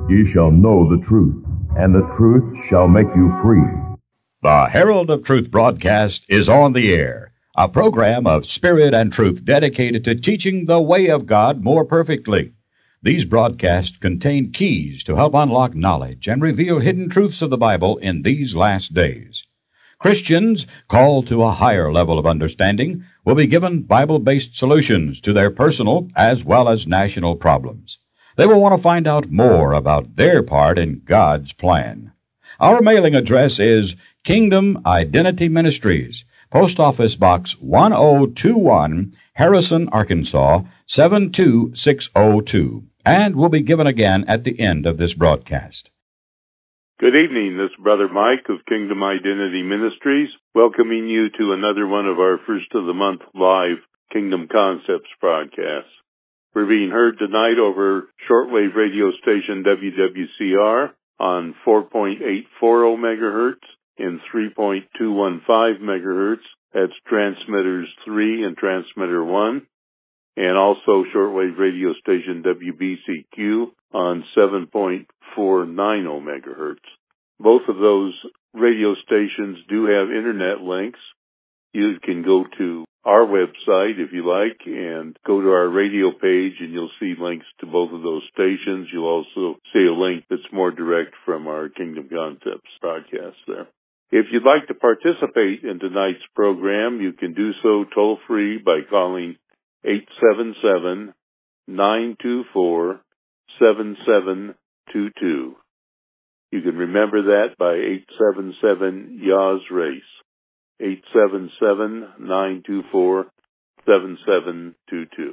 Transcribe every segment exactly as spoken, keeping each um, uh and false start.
Ye shall know the truth, and the truth shall make you free. The Herald of Truth broadcast is on the air, a program of spirit and truth dedicated to teaching the way of God more perfectly. These broadcasts contain keys to help unlock knowledge and reveal hidden truths of the Bible in these last days. Christians called to a higher level of understanding will be given Bible-based solutions to their personal as well as national problems. They will want to find out more about their part in God's plan. Our mailing address is Kingdom Identity Ministries, Post Office Box one oh two one, Harrison, Arkansas, seven two six oh two, and will be given again at the end of this broadcast. Good evening. This is Brother Mike of Kingdom Identity Ministries, welcoming you to another one of our first of the month live Kingdom Concepts broadcasts. We're being heard tonight over shortwave radio station W W C R on four point eight four zero megahertz and three point two one five megahertz. That's transmitters three and transmitter one. And also shortwave radio station W B C Q on seven point four nine zero megahertz. Both of those radio stations do have internet links. You can go to our website, if you like, and go to our radio page, and you'll see links to both of those stations. You'll also see a link that's more direct from our Kingdom Concepts broadcast there. If you'd like to participate in tonight's program, you can do so toll-free by calling eight seven seven, nine two four, seven seven two two. You can remember that by eight seven seven, Y A S, RACE. eight seven seven, nine two four, seven seven two two.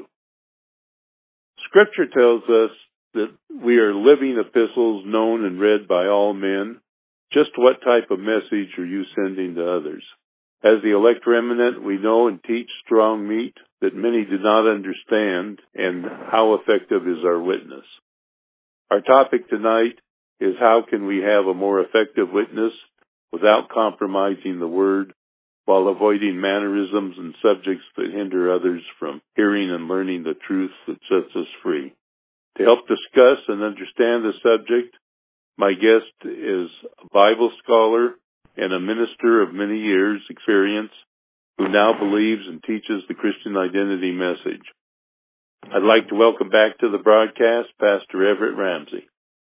Scripture tells us that we are living epistles known and read by all men. Just what type of message are you sending to others? As the elect remnant, we know and teach strong meat that many do not understand, and how effective is our witness? Our topic tonight is how can we have a more effective witness without compromising the Word, while avoiding mannerisms and subjects that hinder others from hearing and learning the truth that sets us free. To help discuss and understand the subject, my guest is a Bible scholar and a minister of many years' experience who now believes and teaches the Christian identity message. I'd like to welcome back to the broadcast Pastor Everett Ramsey.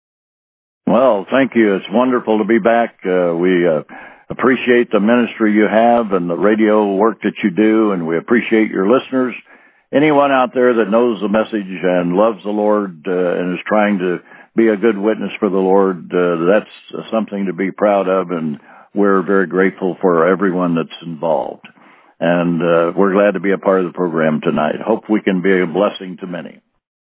Well, thank you. It's wonderful to be back. Uh, we uh, appreciate the ministry you have and the radio work that you do, and we appreciate your listeners. Anyone out there that knows the message and loves the Lord uh, and is trying to be a good witness for the Lord, uh, that's something to be proud of, and we're very grateful for everyone that's involved. And uh, we're glad to be a part of the program tonight. Hope we can be a blessing to many.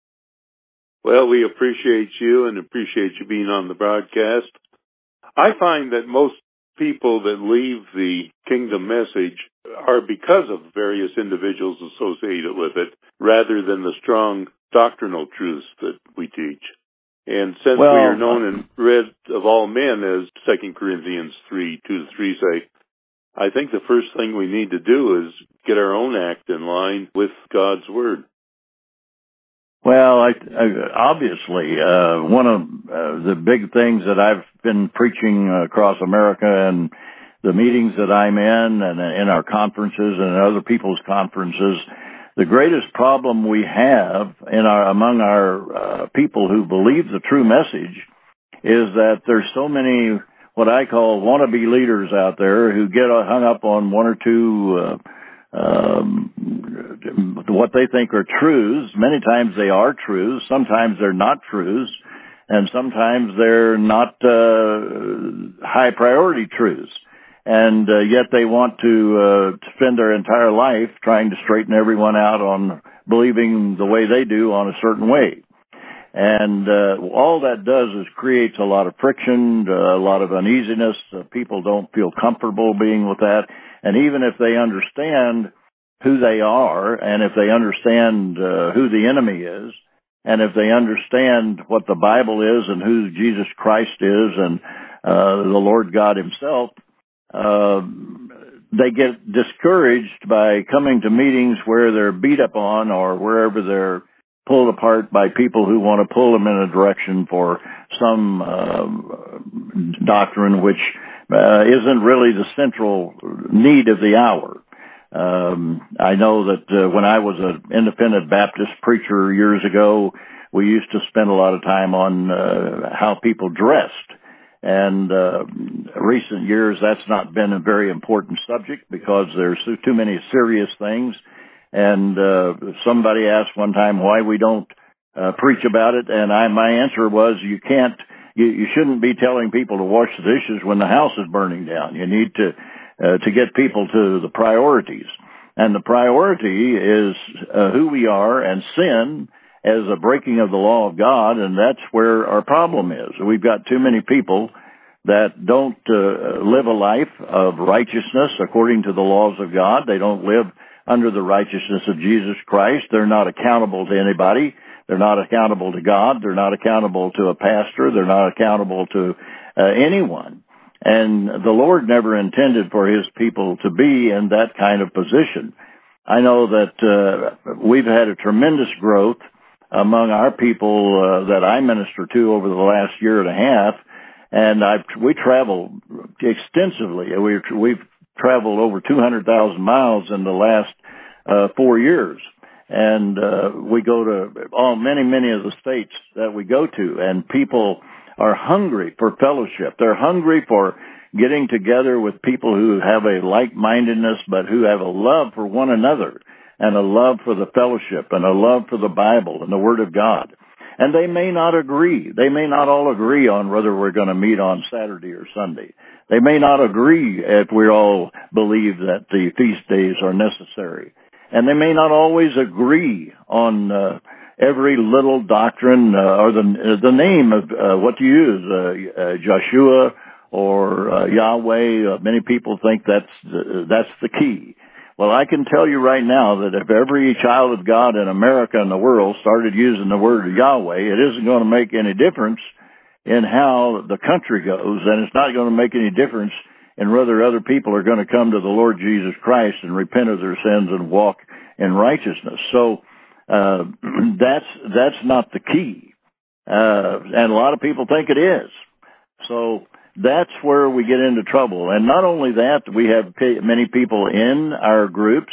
Well, we appreciate you and appreciate you being on the broadcast. I find that most people that leave the kingdom message are because of various individuals associated with it, rather than the strong doctrinal truths that we teach. And since well, we are known and read of all men, as Second Corinthians three, two to three say, I think the first thing we need to do is get our own act in line with God's Word. Well, I, I, obviously, uh, one of uh, the big things that I've been preaching across America and the meetings that I'm in and in our conferences and other people's conferences, the greatest problem we have in our among our uh, people who believe the true message is that there's so many what I call wannabe leaders out there who get hung up on one or two uh, um, what they think are truths. Many times they are truths. Sometimes they're not truths. And sometimes they're not uh, high priority truths. And uh, yet they want to uh, spend their entire life trying to straighten everyone out on believing the way they do on a certain way. And uh, all that does is creates a lot of friction, uh, a lot of uneasiness. Uh, people don't feel comfortable being with that. And even if they understand who they are, and if they understand uh, who the enemy is, and if they understand what the Bible is and who Jesus Christ is and uh, the Lord God himself, uh, they get discouraged by coming to meetings where they're beat up on or wherever they're pulled apart by people who want to pull them in a direction for some uh, doctrine which uh, isn't really the central need of the hour. Um, I know that uh, when I was an independent Baptist preacher years ago, we used to spend a lot of time on uh, how people dressed. And uh, recent years, that's not been a very important subject because there's too many serious things. And uh, somebody asked one time why we don't uh, preach about it, and I, my answer was, you can't, you, you shouldn't be telling people to wash the dishes when the house is burning down. You need to uh, to get people to the priorities, and the priority is uh, who we are and sin as a breaking of the law of God, and that's where our problem is. We've got too many people that don't uh, live a life of righteousness according to the laws of God. They don't live under the righteousness of Jesus Christ. They're not accountable to anybody. They're not accountable to God. They're not accountable to a pastor. They're not accountable to uh, anyone. And the Lord never intended for His people to be in that kind of position. I know that uh, we've had a tremendous growth among our people uh, that I minister to over the last year and a half, and I've, we travel extensively. We, we've traveled over two hundred thousand miles in the last uh, four years, and uh, we go to all many, many of the states that we go to, and people are hungry for fellowship. They're hungry for getting together with people who have a like-mindedness, but who have a love for one another, and a love for the fellowship, and a love for the Bible and the Word of God. And they may not agree. They may not all agree on whether we're going to meet on Saturday or Sunday. They may not agree if we all believe that the feast days are necessary. And they may not always agree on uh, every little doctrine uh, or the the name of uh, what to use, uh, uh, Joshua or uh, Yahweh. Uh, many people think that's the, that's the key. Well, I can tell you right now that if every child of God in America and the world started using the word Yahweh, it isn't going to make any difference in how the country goes, and it's not going to make any difference in whether other people are going to come to the Lord Jesus Christ and repent of their sins and walk in righteousness. So uh, that's that's not the key, uh, and a lot of people think it is. So that's where we get into trouble. And not only that, we have many people in our groups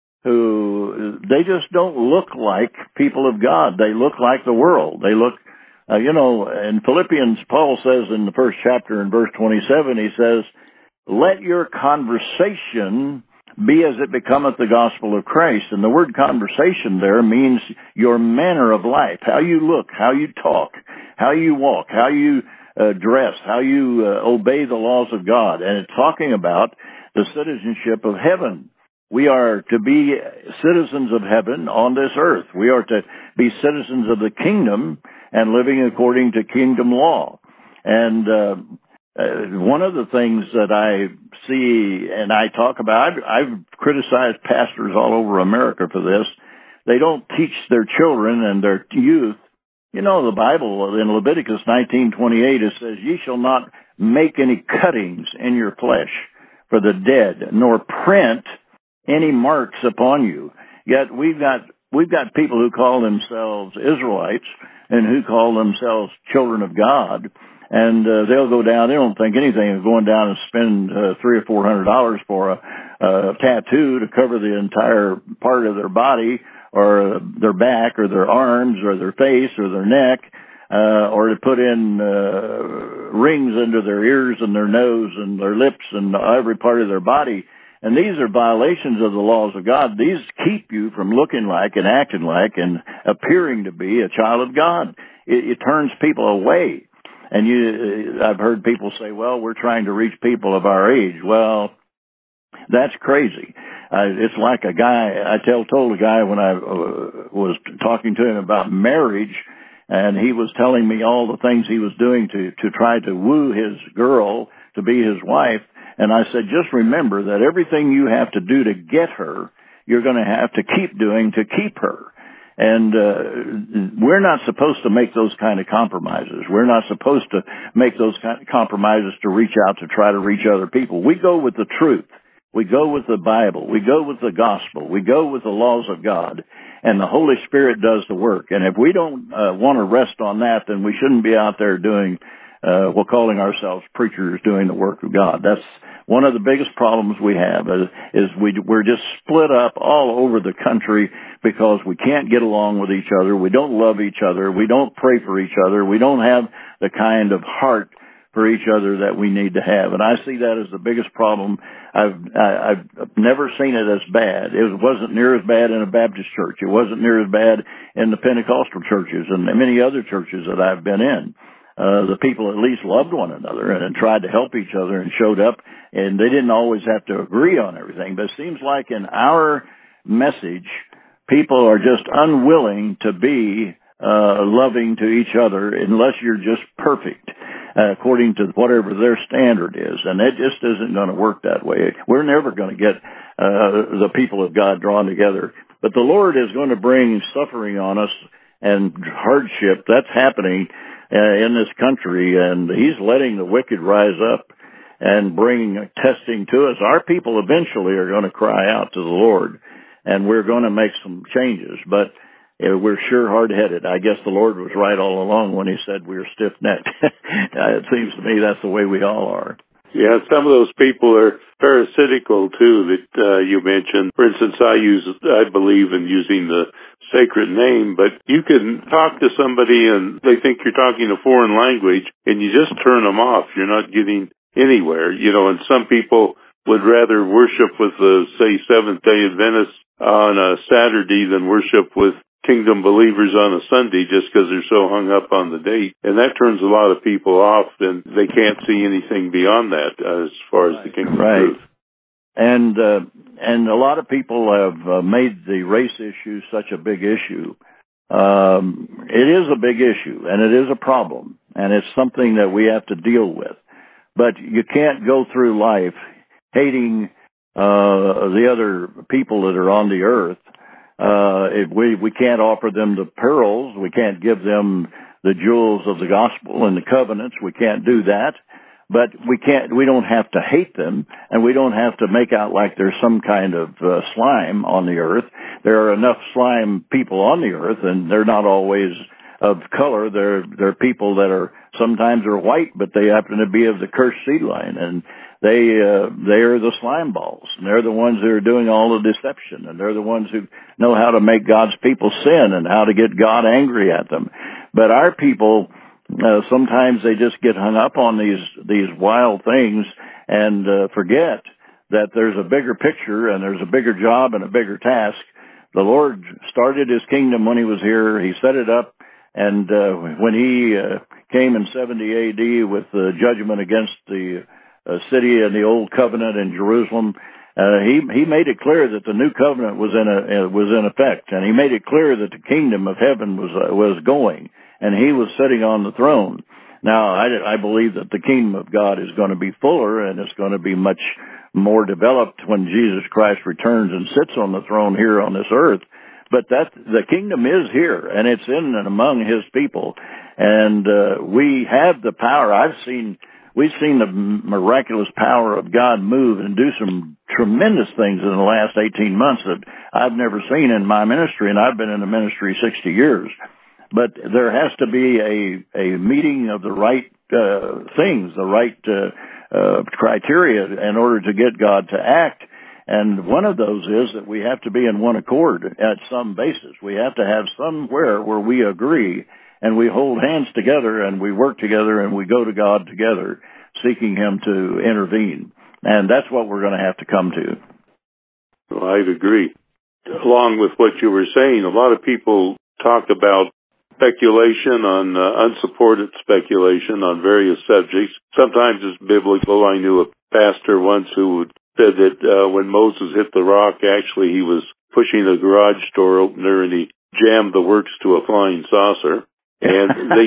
who, they just don't look like people of God. They look like the world. They look, uh, you know, in Philippians, Paul says in the first chapter in verse twenty-seven, he says, let your conversation be as it becometh the gospel of Christ. And the word conversation there means your manner of life, how you look, how you talk, how you walk, how you Uh, dress, how you uh, obey the laws of God. And it's talking about the citizenship of heaven. We are to be citizens of heaven on this earth. We are to be citizens of the kingdom and living according to kingdom law. And uh, uh, one of the things that I see and I talk about, I've, I've criticized pastors all over America for this. They don't teach their children and their youth. You know, the Bible in Leviticus nineteen twenty-eight, it says, ye shall not make any cuttings in your flesh for the dead, nor print any marks upon you. Yet we've got, we've got people who call themselves Israelites and who call themselves children of God. And uh, they'll go down, they don't think anything of going down and spend uh, three or four hundred dollars for a, a tattoo to cover the entire part of their body, or their back, or their arms, or their face, or their neck, uh, or to put in uh, rings under their ears and their nose and their lips and every part of their body. And these are violations of the laws of God. These keep you from looking like and acting like and appearing to be a child of God. It, it turns people away. And you, I've heard people say, well, we're trying to reach people of our age. Well, that's crazy. Uh, it's like a guy, I tell, told a guy when I uh, was talking to him about marriage, and he was telling me all the things he was doing to, to try to woo his girl to be his wife. And I said, just remember that everything you have to do to get her, you're going to have to keep doing to keep her. And uh, we're not supposed to make those kind of compromises. We're not supposed to make those kind of compromises to reach out to try to reach other people. We go with the truth. We go with the Bible. We go with the gospel. We go with the laws of God. and the Holy Spirit does the work. And if we don't uh, want to rest on that, then we shouldn't be out there doing, uh, well, calling ourselves preachers doing the work of God. That's one of the biggest problems we have is, is we, we're just split up all over the country because we can't get along with each other. We don't love each other. We don't pray for each other. We don't have the kind of heart for each other that we need to have. And I see that as the biggest problem. I've, I, I've never seen it as bad. It wasn't near as bad in a Baptist church. It wasn't near as bad in the Pentecostal churches and many other churches that I've been in. Uh, the people at least loved one another and, and tried to help each other and showed up, and they didn't always have to agree on everything. But it seems like in our message, people are just unwilling to be uh, loving to each other unless you're just perfect, uh, according to whatever their standard is. And it just isn't going to work that way. We're never going to get uh, the people of God drawn together. But the Lord is going to bring suffering on us and hardship. That's happening Uh, in this country, and he's letting the wicked rise up and bring testing to us. Our people eventually are going to cry out to the Lord, and we're going to make some changes, but uh, we're sure hard-headed. I guess the Lord was right all along when he said we were stiff-necked. It seems to me that's the way we all are. Yeah, some of those people are parasitical, too, that uh, you mentioned. For instance, I use, I believe in using the sacred name, but you can talk to somebody and they think you're talking a foreign language and you just turn them off. You're not getting anywhere, you know, and some people would rather worship with the, say, Seventh-day Adventists on a Saturday than worship with Kingdom believers on a Sunday just because they're so hung up on the date. And that turns a lot of people off, and they can't see anything beyond that uh, as far as the Kingdom right. truth. And uh, and a lot of people have uh, made the race issue such a big issue. Um, it is a big issue, and it is a problem, and it's something that we have to deal with. But you can't go through life hating uh, the other people that are on the earth. Uh, if we, we can't offer them the pearls. We can't give them the jewels of the gospel and the covenants. We can't do that. But we can't, we don't have to hate them, and we don't have to make out like there's some kind of uh, slime on the earth. There are enough slime people on the earth, and they're not always of color. They're, they're people that are, sometimes are white, but they happen to be of the cursed seed line, and they, uh, they are the slime balls, and they're the ones who are doing all the deception, and they're the ones who know how to make God's people sin and how to get God angry at them. But our people, Uh, sometimes they just get hung up on these these wild things and uh, forget that there's a bigger picture and there's a bigger job and a bigger task. The Lord started his kingdom when he was here. He set it up, and uh, when he uh, came in seventy A D with the judgment against the uh, city and the old covenant in Jerusalem, uh, he he made it clear that the new covenant was in a uh, was in effect, and he made it clear that the kingdom of heaven was uh, was going. And he was sitting on the throne. Now, I, I believe that the kingdom of God is going to be fuller, and it's going to be much more developed when Jesus Christ returns and sits on the throne here on this earth. But that the kingdom is here, and it's in and among his people. And uh, we have the power. I've seen, we've seen the miraculous power of God move and do some tremendous things in the last eighteen months that I've never seen in my ministry, and I've been in the ministry sixty years. But there has to be a, a meeting of the right uh, things, the right uh, uh, criteria in order to get God to act. And one of those is that we have to be in one accord at some basis. We have to have somewhere where we agree and we hold hands together and we work together and we go to God together, seeking him to intervene. And that's what we're going to have to come to. Well, I'd agree. Along with what you were saying, a lot of people talk about speculation on uh, unsupported speculation on various subjects. Sometimes it's biblical. I knew a pastor once who said that uh, when Moses hit the rock, actually he was pushing a garage door opener and he jammed the works to a flying saucer. And they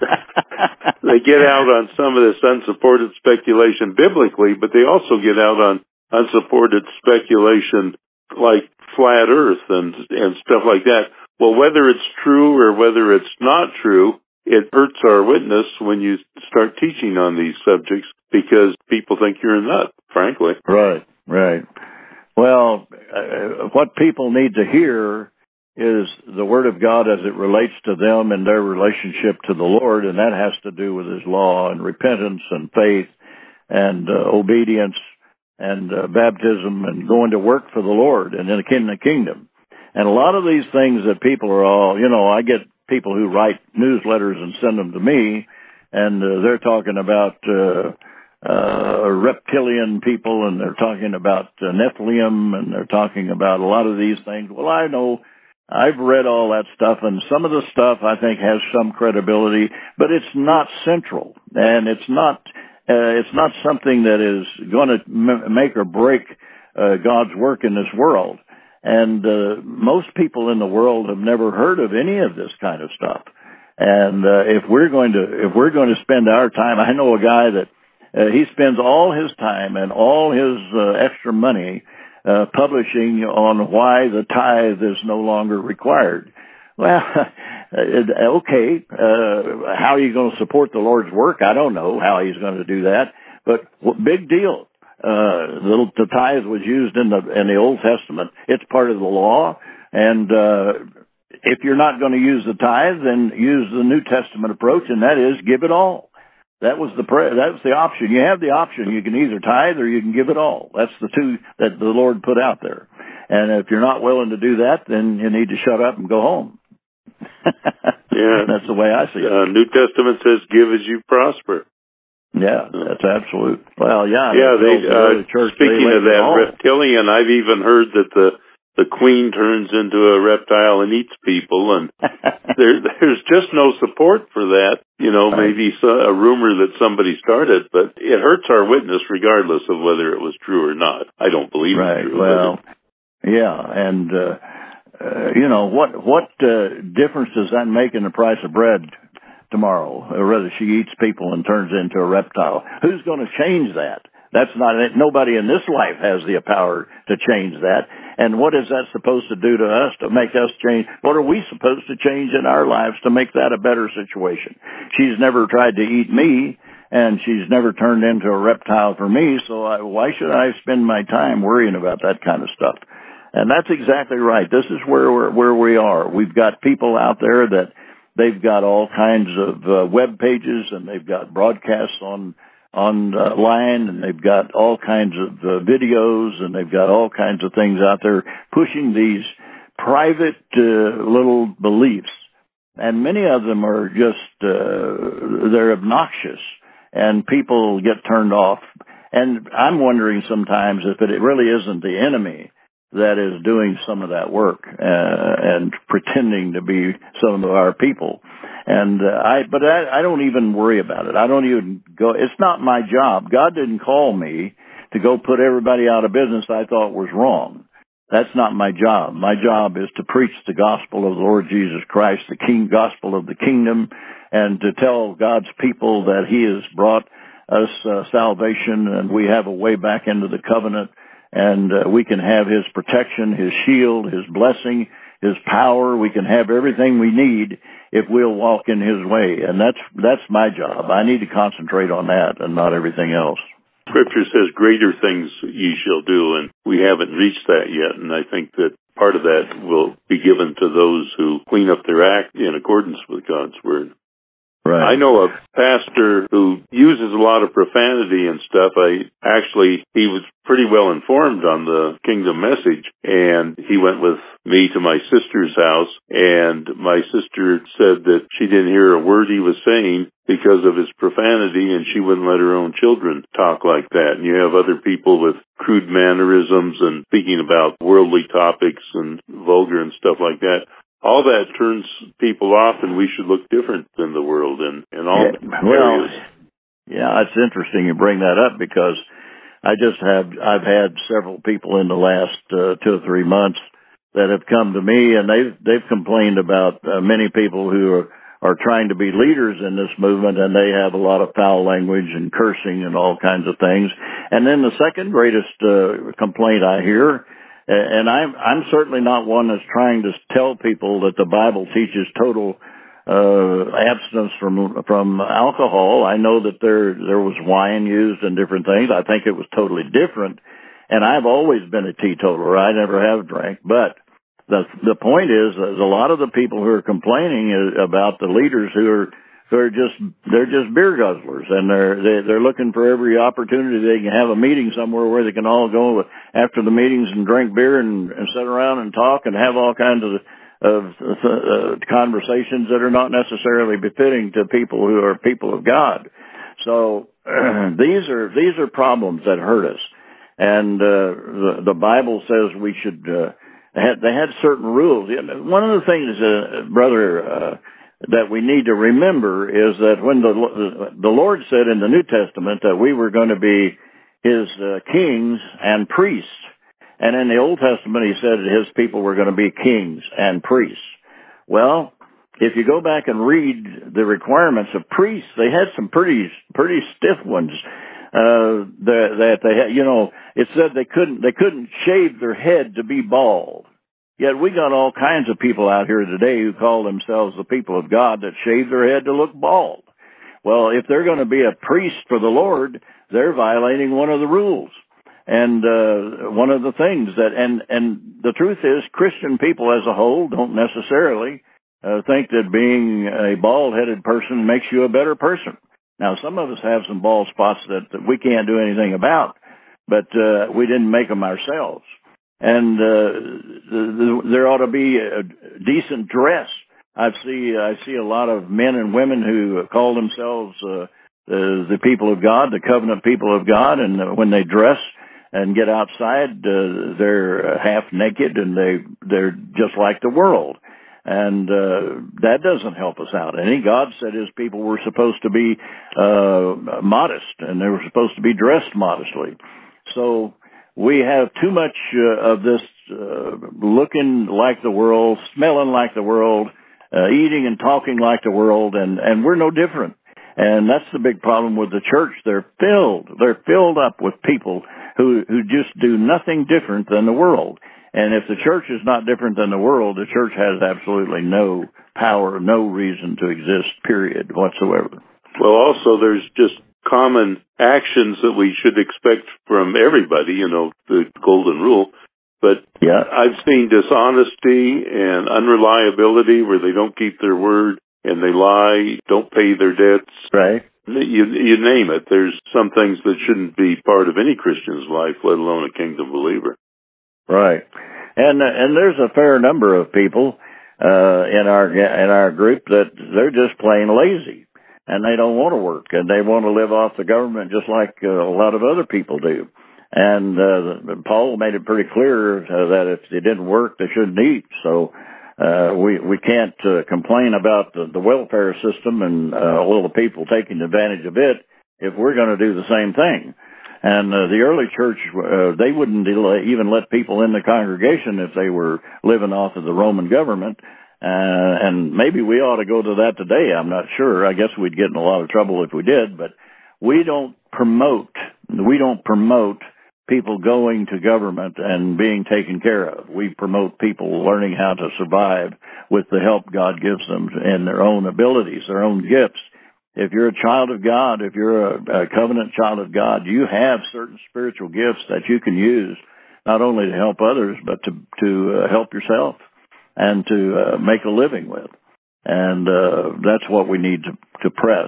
they get out on some of this unsupported speculation biblically, but they also get out on unsupported speculation like flat earth and and stuff like that. Well, whether it's true or whether it's not true, it hurts our witness when you start teaching on these subjects because people think you're a nut, frankly. Right, right. Well, uh, what people need to hear is the Word of God as it relates to them and their relationship to the Lord, and that has to do with His law and repentance and faith and uh, obedience and uh, baptism and going to work for the Lord and in the kingdom. And a lot of these things that people are all, you know, I get people who write newsletters and send them to me, and uh, they're talking about uh, uh, reptilian people, and they're talking about uh, Nephilim, and they're talking about a lot of these things. Well, I know I've read all that stuff, and some of the stuff I think has some credibility, but it's not central, and it's not uh, it's not something that is going to m- make or break uh, God's work in this world. And uh, most people in the world have never heard of any of this kind of stuff. And uh, if we're going to if we're going to spend our time, I know a guy that uh, he spends all his time and all his uh, extra money uh, publishing on why the tithe is no longer required. Well, okay, uh, how are you going to support the Lord's work? I don't know how he's going to do that, but big deal. Uh, the, the tithe was used in the in the Old Testament. It's part of the law, and uh, if you're not going to use the tithe, then use the New Testament approach, and that is give it all. That was the pra- that was the option. You have the option. You can either tithe or you can give it all. That's the two that the Lord put out there. And if you're not willing to do that, then you need to shut up and go home. Yeah, that's the way I see it. Uh, New Testament says, "Give as you prosper." Yeah, that's absolute. Well, yeah. Yeah, they, uh, the church, speaking they of that all. reptilian, I've even heard that the the queen turns into a reptile and eats people, and there, there's just no support for that. You know, right. maybe so, a rumor that somebody started, but it hurts our witness regardless of whether it was true or not. I don't believe right. it's true. Well, yeah, and, uh, uh, you know, what, what uh, difference does that make in the price of bread tomorrow, or whether she eats people and turns into a reptile? Who's going to change that? That's not, nobody in this life has the power to change that. And what is that supposed to do to us to make us change? What are we supposed to change in our lives to make that a better situation? She's never tried to eat me, and she's never turned into a reptile for me, so I, why should I spend my time worrying about that kind of stuff? And that's exactly right. This is where we're, where we are. We've got people out there that they've got all kinds of uh, web pages, and they've got broadcasts on on uh, line, and they've got all kinds of uh, videos, and they've got all kinds of things out there pushing these private uh, little beliefs. And many of them are just, uh, they're obnoxious, and people get turned off. And I'm wondering sometimes if it really isn't the enemy that is doing some of that work uh, and pretending to be some of our people. And uh, I, but I, I don't even worry about it. I don't even go. It's not my job. God didn't call me to go put everybody out of business I thought was wrong. That's not my job. My job is to preach the gospel of the Lord Jesus Christ, the King gospel of the kingdom, and to tell God's people that He has brought us uh, salvation, and we have a way back into the covenant. And uh, we can have His protection, His shield, His blessing, His power. We can have everything we need if we'll walk in His way. And that's that's my job. I need to concentrate on that and not everything else. Scripture says greater things ye shall do, and we haven't reached that yet. And I think that part of that will be given to those who clean up their act in accordance with God's Word. Right. I know a pastor who uses a lot of profanity and stuff. I actually, he was pretty well informed on the kingdom message, and he went with me to my sister's house, and my sister said that she didn't hear a word he was saying because of his profanity, and she wouldn't let her own children talk like that. And you have other people with crude mannerisms and speaking about worldly topics and vulgar and stuff like that. All that turns people off, and we should look different than the world in, in all yeah, areas. Well, yeah, it's interesting you bring that up, because I just have, I've had several people in the last uh, two or three months that have come to me, and they've, they've complained about uh, many people who are, are trying to be leaders in this movement, and they have a lot of foul language and cursing and all kinds of things. And then the second greatest uh, complaint I hear, and I'm, I'm certainly not one that's trying to tell people that the Bible teaches total uh, abstinence from from alcohol. I know that there there was wine used and different things. I think it was totally different. And I've always been a teetotaler. I never have drank. But the the point is that a lot of the people who are complaining is about the leaders who are who are just they're just beer guzzlers, and they're they, they're looking for every opportunity they can have a meeting somewhere where they can all go after the meetings and drink beer and, and sit around and talk and have all kinds of of uh, conversations that are not necessarily befitting to people who are people of God. So uh, these are these are problems that hurt us, and uh, the, the Bible says we should. Uh, they had they had certain rules. One of the things, uh, brother, uh, that we need to remember is that when the the Lord said in the New Testament that we were going to be His uh, kings and priests. And in the Old Testament, he said that his people were going to be kings and priests. Well, if you go back and read the requirements of priests, they had some pretty, pretty stiff ones, uh, that, that they had, you know, it said they couldn't, they couldn't shave their head to be bald. Yet we got all kinds of people out here today who call themselves the people of God that shave their head to look bald. Well, if they're going to be a priest for the Lord, they're violating one of the rules. And uh one of the things that, and and the truth is, Christian people as a whole don't necessarily uh, think that being a bald-headed person makes you a better person. Now, some of us have some bald spots that, that we can't do anything about, but uh we didn't make them ourselves. And uh the, the, there ought to be a decent dress. I see I see a lot of men and women who call themselves uh, the, the people of God, the covenant people of God, and uh, when they dress and get outside, uh, they're half naked and they, they're just like the world. And, uh, that doesn't help us out any. God said his people were supposed to be, uh, modest, and they were supposed to be dressed modestly. So we have too much uh, of this, uh, looking like the world, smelling like the world, uh, eating and talking like the world, and, and we're no different. And that's the big problem with the church. They're filled, they're filled up with people who, who just do nothing different than the world. And if the church is not different than the world, the church has absolutely no power, no reason to exist, period, whatsoever. Well, also there's just common actions that we should expect from everybody, you know, the golden rule. But yeah. I've seen dishonesty and unreliability where they don't keep their word and they lie, don't pay their debts. Right. You, you name it. There's some things that shouldn't be part of any Christian's life, let alone a kingdom believer. Right. And and there's a fair number of people uh in our in our group that they're just plain lazy, and they don't want to work, and they want to live off the government just like uh, a lot of other people do. And uh Paul made it pretty clear uh, that if they didn't work, they shouldn't eat. So Uh, we, we can't, uh, complain about the, the welfare system and, uh, all the people taking advantage of it if we're going to do the same thing. And, uh, the early church, uh, they wouldn't even let people in the congregation if they were living off of the Roman government. Uh, and maybe we ought to go to that today. I'm not sure. I guess we'd get in a lot of trouble if we did, but we don't promote, we don't promote people going to government and being taken care of. We promote people learning how to survive with the help God gives them and their own abilities, their own gifts. If you're a child of God, if you're a, a covenant child of God, you have certain spiritual gifts that you can use not only to help others, but to, to uh, help yourself and to uh, make a living with. And uh, that's what we need to, to press.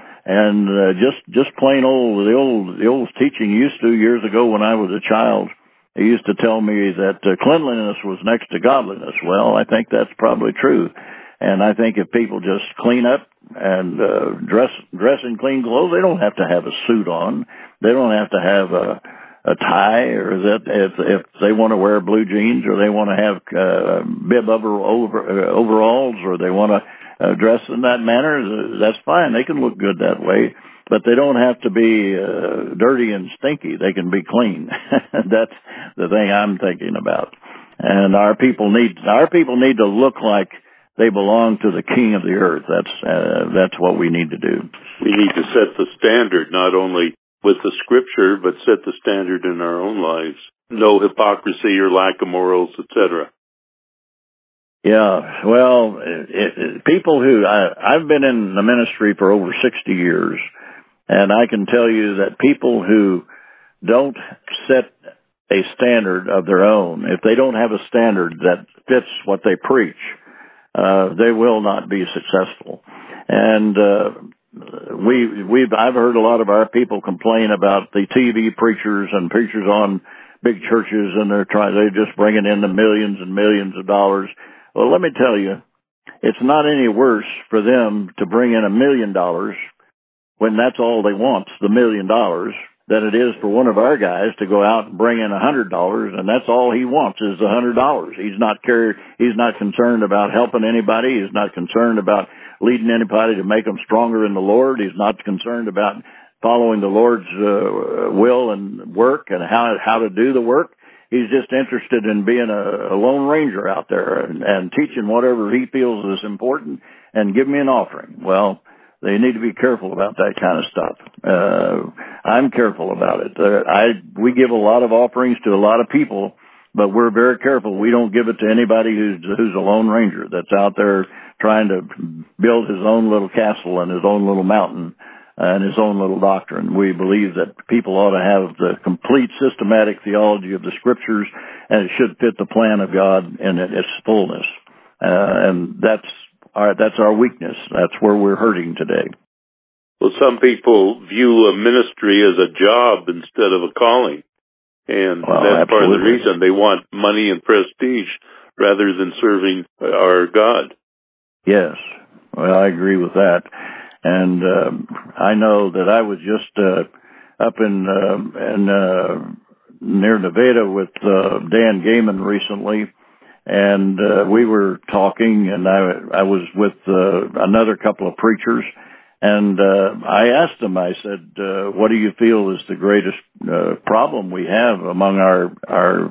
And uh, just just plain old the old the old teaching used to years ago when I was a child, they used to tell me that uh, cleanliness was next to godliness. Well, I think that's probably true, and I think if people just clean up and uh, dress dress in clean clothes, they don't have to have a suit on, they don't have to have a a tie, or that if if they want to wear blue jeans, or they want to have uh, bib over, over uh, overalls, or they want to Uh, dress in that manner, that's fine. They can look good that way, but they don't have to be uh, dirty and stinky. They can be clean. That's the thing I'm thinking about. And our people need our people need to look like they belong to the King of the earth. That's uh, that's what we need to do. We need to set the standard, not only with the Scripture, but set the standard in our own lives. No hypocrisy or lack of morals, et cetera. Yeah, well, it, it, people who, I, I've been in the ministry for over sixty years, and I can tell you that people who don't set a standard of their own, if they don't have a standard that fits what they preach, uh, they will not be successful. And, uh, we, we've, I've heard a lot of our people complain about the T V preachers and preachers on big churches, and they're trying, they're just bringing in the millions and millions of dollars. Well, let me tell you, it's not any worse for them to bring in a million dollars when that's all they want, the million dollars, than it is for one of our guys to go out and bring in a hundred dollars, and that's all he wants is the hundred dollars. He's not care, he's not concerned about helping anybody. He's not concerned about leading anybody to make them stronger in the Lord. He's not concerned about following the Lord's uh, will and work and how how to do the work. He's just interested in being a, a lone ranger out there and, and teaching whatever he feels is important and give me an offering. Well, they need to be careful about that kind of stuff. Uh, I'm careful about it. Uh, I, we give a lot of offerings to a lot of people, but we're very careful. We don't give it to anybody who's, who's a lone ranger that's out there trying to build his own little castle and his own little mountain and his own little doctrine. We believe that people ought to have the complete systematic theology of the scriptures, and it should fit the plan of God in its fullness. Uh, and that's Our, that's our weakness. That's where we're hurting today. Well, some people view a ministry as a job instead of a calling. And well, that's absolutely. part of the reason they want money and prestige rather than serving our God. Yes. Well, I agree with that. And uh, I know that I was just uh, up in, uh, in uh, near Nevada with uh, Dan Gaiman recently. And uh, we were talking, and I, I was with uh, another couple of preachers, and uh, I asked them, I said, uh, what do you feel is the greatest uh, problem we have among our our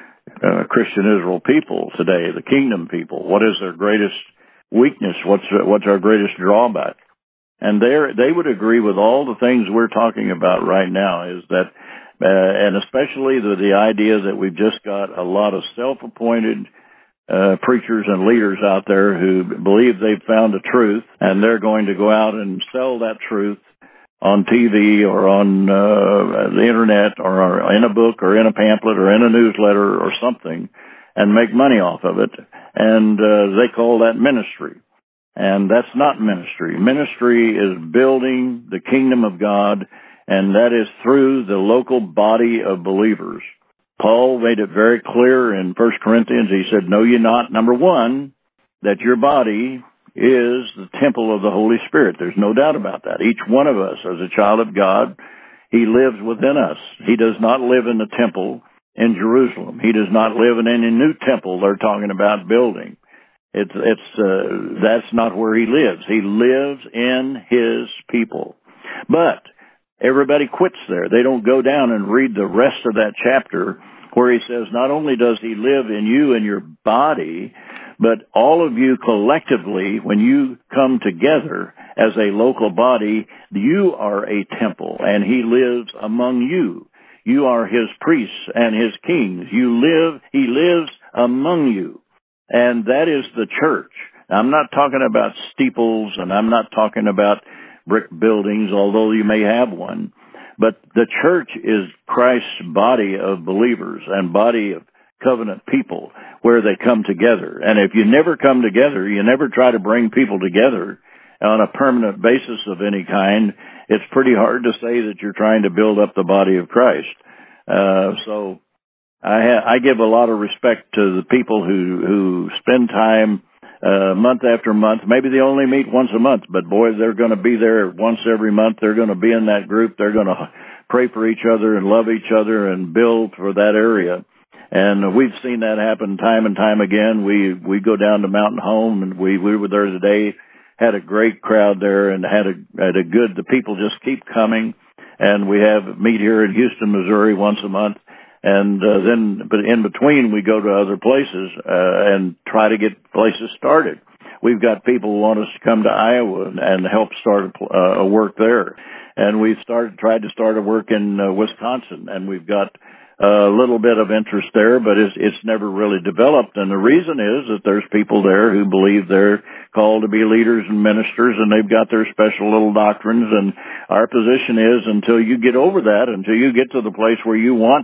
uh, Christian Israel people today, the kingdom people? What is their greatest weakness? What's what's our greatest drawback? And they they would agree with all the things we're talking about right now, is that, uh, and especially the, the idea that we've just got a lot of self-appointed Uh, preachers and leaders out there who believe they've found the truth, and they're going to go out and sell that truth on T V or on uh, the internet or in a book or in a pamphlet or in a newsletter or something and make money off of it. And uh, they call that ministry. And that's not ministry. Ministry is building the kingdom of God, and that is through the local body of believers. Paul made it very clear in First Corinthians. He said, know ye not, number one, that your body is the temple of the Holy Spirit. There's no doubt about that. Each one of us, as a child of God, he lives within us. He does not live in the temple in Jerusalem. He does not live in any new temple they're talking about building. It's, it's, uh, that's not where he lives. He lives in his people. But everybody quits there. They don't go down and read the rest of that chapter where he says not only does he live in you and your body, but all of you collectively, when you come together as a local body, you are a temple, and he lives among you. You are his priests and his kings. You live, he lives among you. And that is the church. I'm not talking about steeples, and I'm not talking about brick buildings, although you may have one. But the church is Christ's body of believers and body of covenant people where they come together. And if you never come together, you never try to bring people together on a permanent basis of any kind, it's pretty hard to say that you're trying to build up the body of Christ. Uh, so I, ha- I give a lot of respect to the people who, who spend time Uh, month after month. Maybe they only meet once a month, but boy, they're going to be there once every month. They're going to be in that group. They're going to pray for each other and love each other and build for that area. And we've seen that happen time and time again. We, we go down to Mountain Home, and we, we were there today, had a great crowd there, and had a, had a good, the people just keep coming. And we have meet here in Houston, Missouri once a month. And uh, then, but in between, we go to other places uh, and try to get places started. We've got people who want us to come to Iowa and, and help start a, uh, a work there. And we've started, tried to start a work in uh, Wisconsin, and we've got a little bit of interest there, but it's, it's never really developed. And the reason is that there's people there who believe they're called to be leaders and ministers, and they've got their special little doctrines. And our position is, until you get over that, until you get to the place where you want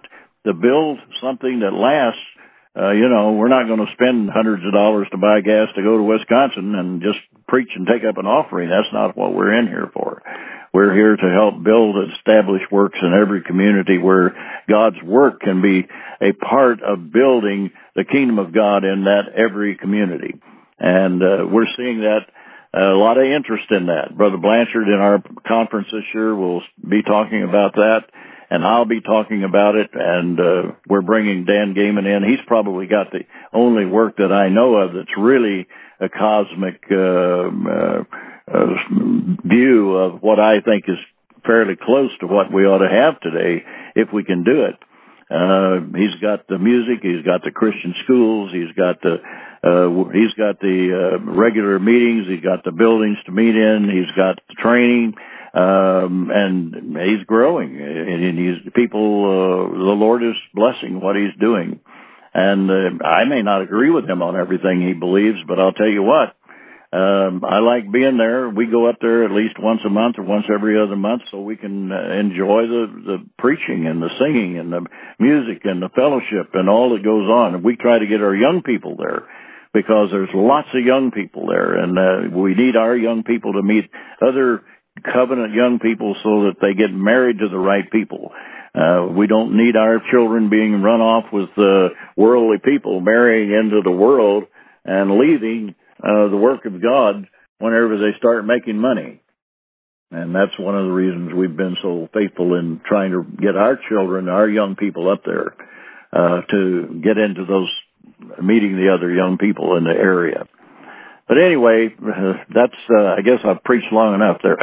to build something that lasts, uh, you know, we're not going to spend hundreds of dollars to buy gas to go to Wisconsin and just preach and take up an offering. That's not what we're in here for. We're here to help build and establish works in every community where God's work can be a part of building the kingdom of God in that every community. And uh, we're seeing that uh, a lot of interest in that. Brother Blanchard in our conference this year will be talking about that, and I'll be talking about it, and uh, we're bringing Dan Gaiman in. He's probably got the only work that I know of that's really a cosmic uh, uh, uh, view of what I think is fairly close to what we ought to have today if we can do it. Uh, he's got the music, he's got the Christian schools, he's got the uh, he's got the uh, regular meetings, he's got the buildings to meet in, he's got the training, um, and he's growing. And he's people. Uh, the Lord is blessing what he's doing. And uh, I may not agree with him on everything he believes, but I'll tell you what, um, I like being there. We go up there at least once a month or once every other month so we can uh, enjoy the, the preaching and the singing and the music and the fellowship and all that goes on. And we try to get our young people there because there's lots of young people there, and uh, we need our young people to meet other covenant young people so that they get married to the right people. Uh, we don't need our children being run off with uh, worldly people, marrying into the world and leaving uh, the work of God whenever they start making money. And that's one of the reasons we've been so faithful in trying to get our children, our young people up there, uh, to get into those, meeting the other young people in the area. But anyway, that's, uh, I guess I've preached long enough there.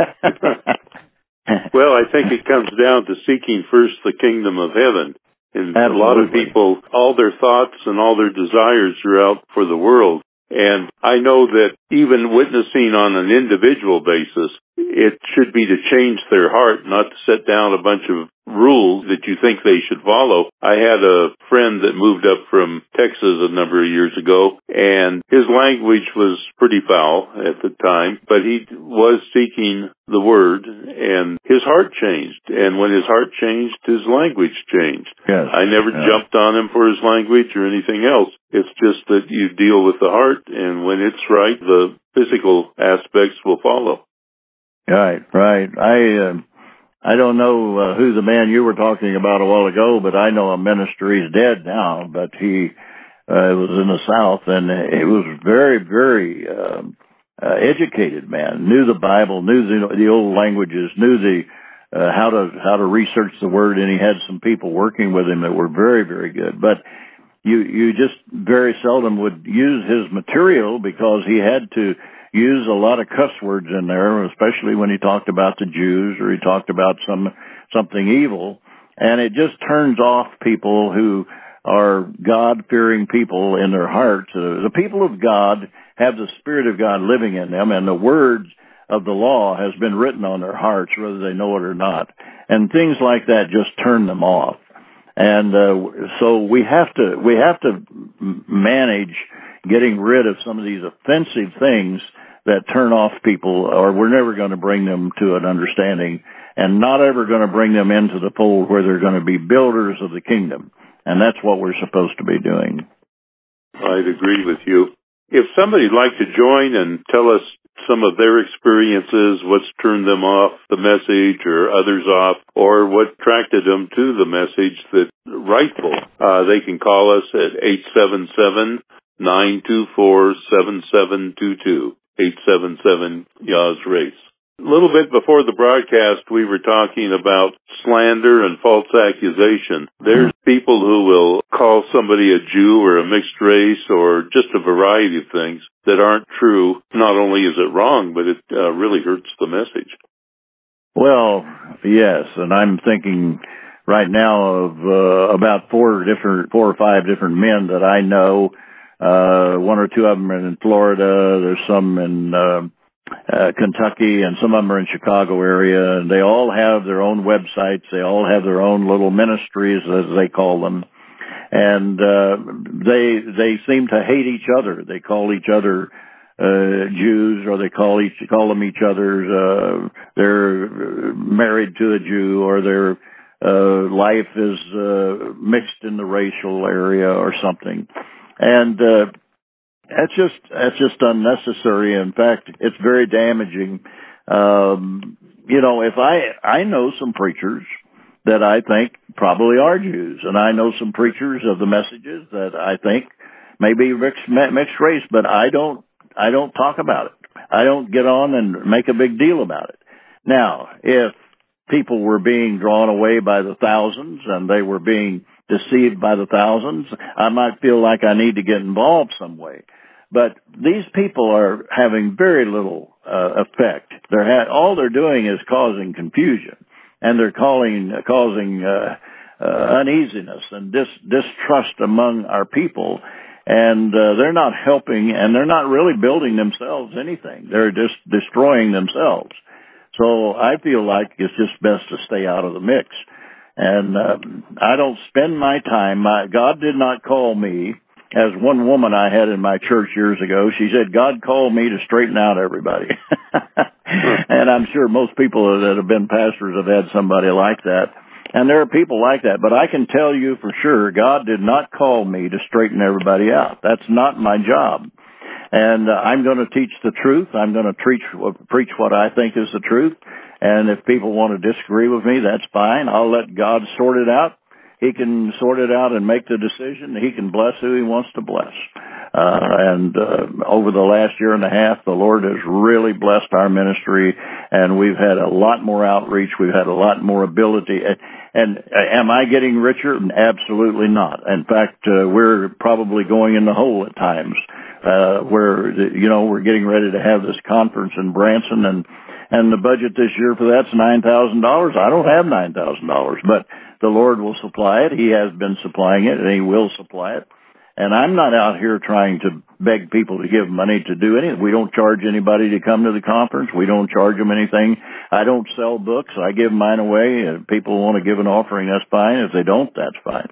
Well, I think it comes down to seeking first the kingdom of heaven. And Absolutely. A lot of people, all their thoughts and all their desires are out for the world. And I know that even witnessing on an individual basis, it should be to change their heart, not to set down a bunch of rules that you think they should follow. I had a friend that moved up from Texas a number of years ago, and his language was pretty foul at the time, but he was seeking the Word, and his heart changed. And when his heart changed, his language changed. Yes. I never yes. jumped on him for his language or anything else. It's just that you deal with the heart, and when it's right, the physical aspects will follow. Right, right. I uh, I don't know uh, who the man you were talking about a while ago, but I know a minister. He's dead now, but he uh, was in the South, and he was very, very uh, uh, educated man. Knew the Bible, knew the, the old languages, knew the uh, how to how to research the Word, and he had some people working with him that were very, very good. But you you just very seldom would use his material because he had to use a lot of cuss words in there, especially when he talked about the Jews or he talked about some something evil. And it just turns off people who are God-fearing people in their hearts. Uh, the people of God have the Spirit of God living in them, and the words of the law has been written on their hearts, whether they know it or not. And things like that just turn them off. And uh, so we have to we have to manage getting rid of some of these offensive things that turn off people, or we're never going to bring them to an understanding, and not ever going to bring them into the fold where they're going to be builders of the kingdom. And that's what we're supposed to be doing. I'd agree with you. If somebody'd like to join and tell us some of their experiences, what's turned them off the message or others off, or what attracted them to the message that's rightful, uh, they can call us at eight seven seven, nine two four, seven seven two two. eight seven seven Yah's Race. A little bit before the broadcast, we were talking about slander and false accusation. There's people who will call somebody a Jew or a mixed race or just a variety of things that aren't true. Not only is it wrong, but it uh, really hurts the message. Well, yes, and I'm thinking right now of uh, about four different, four or five different men that I know. Uh, one or two of them are in Florida. There's some in uh, uh, Kentucky, and some of them are in Chicago area. And they all have their own websites. They all have their own little ministries, as they call them. And uh, they they seem to hate each other. They call each other uh, Jews, or they call each call them each other. Uh, they're married to a Jew, or they're uh, life is uh, mixed in the racial area or something. And uh, that's just that's just unnecessary. In fact, it's very damaging. Um, you know, if I I know some preachers that I think probably are Jews, and I know some preachers of the messages that I think may be mixed, mixed race, but I don't I don't talk about it. I don't get on and make a big deal about it. Now, if people were being drawn away by the thousands and they were being deceived by the thousands, I might feel like I need to get involved some way. But these people are having very little uh, effect. They're ha- all they're doing is causing confusion, and they're calling, uh, causing uh, uh, uneasiness and dis- distrust among our people. And uh, they're not helping, and they're not really building themselves anything. They're just destroying themselves. So I feel like it's just best to stay out of the mix. And uh, I don't spend my time. My, God did not call me. As one woman I had in my church years ago, she said, God called me to straighten out everybody. And I'm sure most people that have been pastors have had somebody like that. And there are people like that. But I can tell you for sure, God did not call me to straighten everybody out. That's not my job. And uh, I'm going to teach the truth. I'm going to preach, preach what I think is the truth. And if people want to disagree with me, that's fine. I'll let God sort it out. He can sort it out and make the decision. He can bless who he wants to bless. Uh, and uh, over the last year and a half, the Lord has really blessed our ministry, and we've had a lot more outreach. We've had a lot more ability. And am I getting richer? Absolutely not. In fact, uh, we're probably going in the hole at times. Uh, where, you know, we're getting ready to have this conference in Branson, and and the budget this year for that's nine thousand dollars. I don't have nine thousand dollars, but the Lord will supply it. He has been supplying it, and he will supply it. And I'm not out here trying to beg people to give money to do anything. We don't charge anybody to come to the conference. We don't charge them anything. I don't sell books. I give mine away. If people want to give an offering, that's fine. If they don't, that's fine.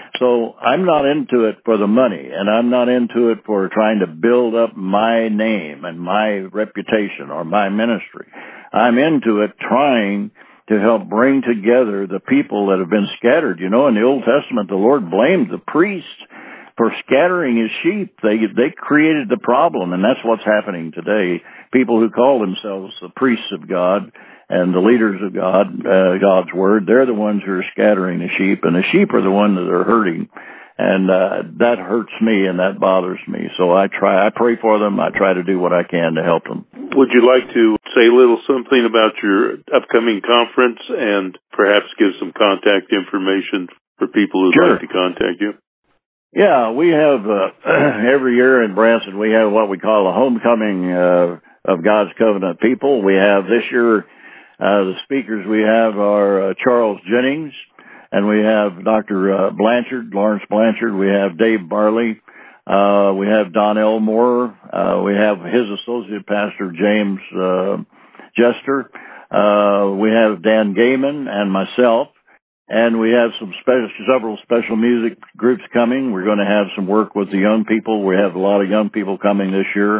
So I'm not into it for the money, and I'm not into it for trying to build up my name and my reputation or my ministry. I'm into it trying to help bring together the people that have been scattered. You know, in the Old Testament, the Lord blamed the priest for scattering his sheep. They they created the problem, and that's what's happening today. People who call themselves the priests of God and the leaders of God, uh, God's Word, they're the ones who are scattering the sheep, and the sheep are the ones that are hurting. And uh, that hurts me, and that bothers me. So I try, I pray for them. I try to do what I can to help them. Would you like to say a little something about your upcoming conference and perhaps give some contact information for people who'd Sure. like to contact you? Yeah, we have, uh, every year in Branson, we have what we call a homecoming uh, of God's covenant people. We have this year, uh, the speakers we have are uh, Charles Jennings, and we have Doctor Uh, Blanchard, Lawrence Blanchard. We have Dave Barley. Uh, we have Don Elmore. Uh, we have his associate pastor, James uh, Jester. Uh, we have Dan Gaiman and myself. And we have some special, several special music groups coming. We're going to have some work with the young people. We have a lot of young people coming this year.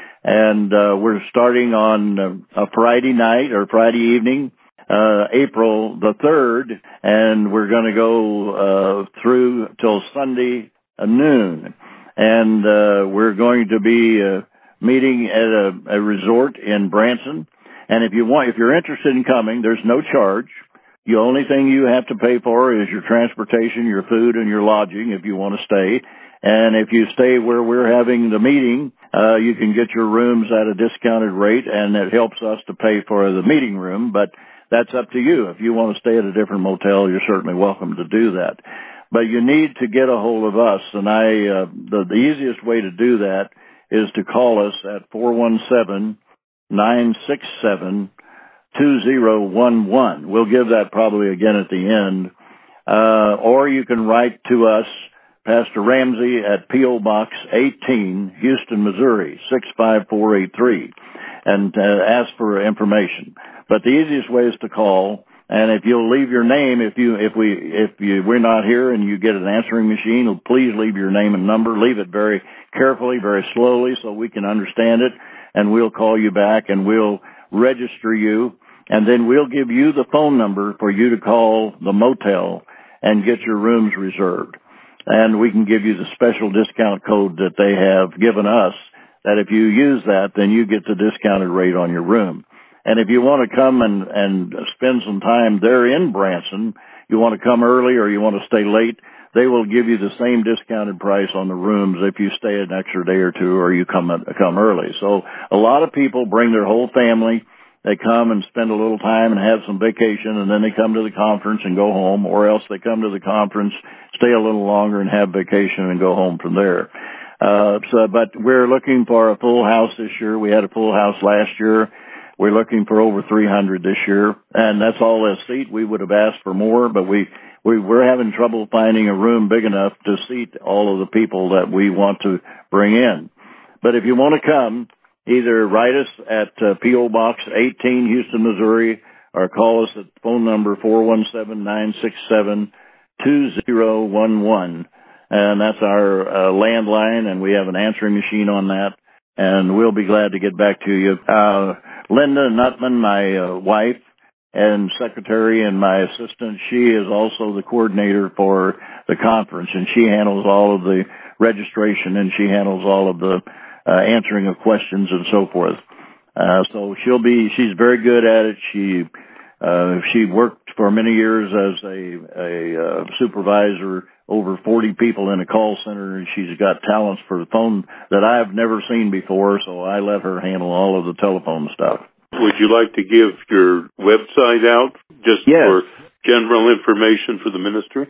And uh, we're starting on uh, a Friday night or Friday evening, uh, April the third, and we're going to go uh, through till Sunday uh, noon. And uh, we're going to be uh, meeting at a, a resort in Branson. And if you want, if you're interested in coming, there's no charge. The only thing you have to pay for is your transportation, your food, and your lodging if you want to stay. And if you stay where we're having the meeting, uh, you can get your rooms at a discounted rate, and it helps us to pay for the meeting room. But that's up to you. If you want to stay at a different motel, you're certainly welcome to do that. But you need to get a hold of us, and I uh, the, the easiest way to do that is to call us at four one seven, nine six seven, two zero one one. We'll give that probably again at the end. Uh, or you can write to us, Pastor Ramsey, at P O. Box eighteen, Houston, Missouri, six five four eight three, and uh, ask for information. But the easiest way is to call, and if you'll leave your name, if you if we if you we're not here and you get an answering machine, please leave your name and number. Leave it very carefully, very slowly, so we can understand it, and we'll call you back and we'll register you. and then we'll give you the phone number for you to call the motel and get your rooms reserved. And we can give you the special discount code that they have given us, that if you use that, then you get the discounted rate on your room. And if you want to come and, and spend some time there in Branson, you want to come early or you want to stay late, they will give you the same discounted price on the rooms if you stay an extra day or two or you come come early. So a lot of people bring their whole family. They come and spend a little time and have some vacation, and then they come to the conference and go home, or else they come to the conference, stay a little longer and have vacation and go home from there. Uh, so, but we're looking for a full house this year. We had a full house last year. We're looking for over three hundred this year, and that's all a seat. We would have asked for more, but we, we, we're having trouble finding a room big enough to seat all of the people that we want to bring in. But if you want to come, either write us at uh, P O. Box eighteen, Houston, Missouri, or call us at phone number four one seven, nine six seven, two zero one one. And that's our uh, landline, and we have an answering machine on that, and we'll be glad to get back to you. Uh, Linda Nutman, my uh, wife and secretary and my assistant, she is also the coordinator for the conference, and she handles all of the registration, and she handles all of the uh, answering of questions and so forth. Uh, so she'll be, she's very good at it. She, uh, she worked for many years as a, a uh, supervisor over forty people in a call center, and she's got talents for the phone that I've never seen before, so I let her handle all of the telephone stuff. Would you like to give your website out just yes. for general information for the ministry?